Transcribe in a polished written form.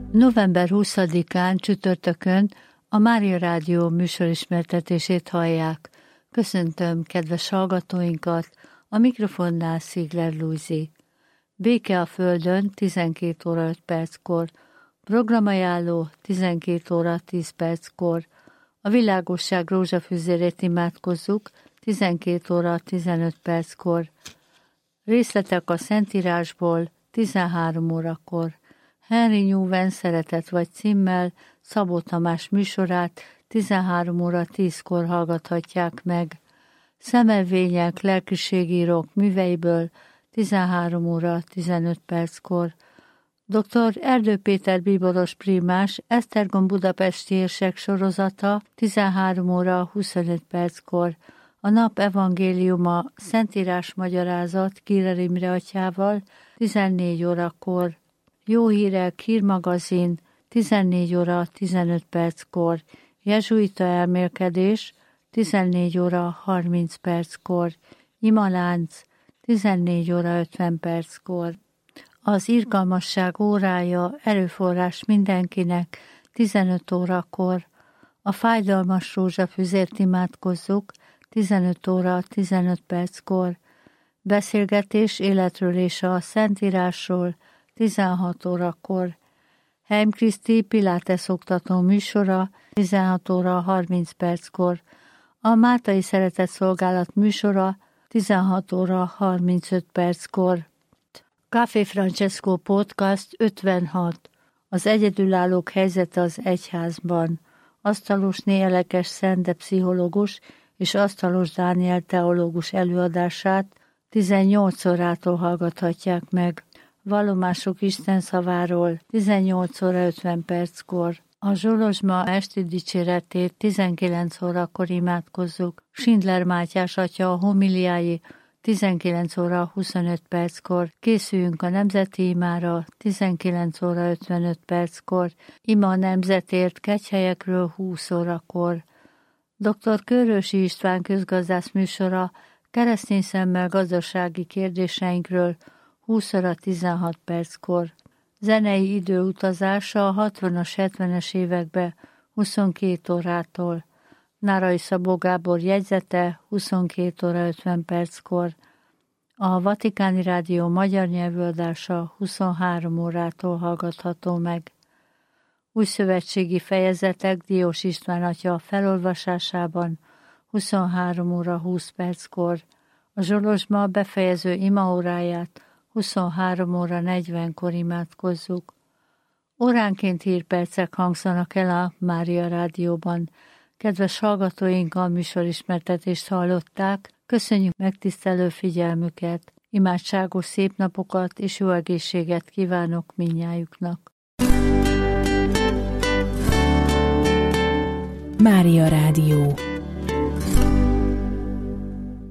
November 20-án csütörtökön a Mária Rádió műsorismertetését hallják. Köszöntöm kedves hallgatóinkat, a mikrofonnál Szigler Lujzi. Béke a Földön 12 óra 5 perckor, programajánló 12 óra 10 perckor, a világosság rózsafüzérét imádkozzuk 12 óra 15 perckor, részletek a Szentírásból 13 órakor. Henry Newman Szeretet vagy címmel Szabó Tamás műsorát 13 óra 10-kor hallgathatják meg. Szemelvények lelkiségírók műveiből 13 óra 15 perckor. Dr. Erdő Péter bíboros prímás Esztergom budapesti érsek sorozata 13 óra 25 perckor. A nap evangéliuma Szentírás magyarázat Kírer Imre atyával 14 órakor. Jó hírek, hírmagazin 14 óra 15 perckor. Jezsuita elmélkedés 14 óra 30 perckor. Imalánc 14 óra 50 perckor. Az irgalmasság órája erőforrás mindenkinek 15 órakor. A fájdalmas rózsafüzért imádkozzuk 15 óra 15 perckor. Beszélgetés életről és a Szentírásról 16 órakor. Heim Kriszti Pilates oktató műsora 16 óra 30 perckor. A Máltai Szeretett Szolgálat műsora 16 óra 35 perckor. Café Francesco Podcast 56. Az egyedülállók helyzete az egyházban. Asztalosné Elekes Szende pszichológus és Asztalos Dániel teológus előadását 18 órától hallgathatják meg. Vallomások Isten szaváról 18 óra 50 perckor. A Zsolozsma esti dicséretét 19 órakor imádkozzuk. Schindler Mátyás atya homiliái 19 óra 25 perckor. Készüljünk a nemzeti imára 19 óra 55 perckor. Ima a nemzetért kegyhelyekről 20 órakor. Dr. Körösi István közgazdász műsora keresztény szemmel gazdasági kérdéseinkről 20 óra 16 perckor. Zenei időutazása a 60-as, 70-es évekbe 22 órától. Nárai Szabó Gábor jegyzete 22 óra 50 perckor. A Vatikáni Rádió magyar nyelvőadása 23 órától hallgatható meg. Új szövetségi fejezetek Diós István atya felolvasásában 23 óra 20 perckor. A Zsolozsma befejező imaóráját 23 óra 40-kor imádkozzuk. Óránként hírpercek hangzanak el a Mária Rádióban. Kedves hallgatóink, a műsorismertetést hallották. Köszönjük megtisztelő figyelmüket. Imádságos szép napokat és jó egészséget kívánok mindnyájuknak. Mária Rádió.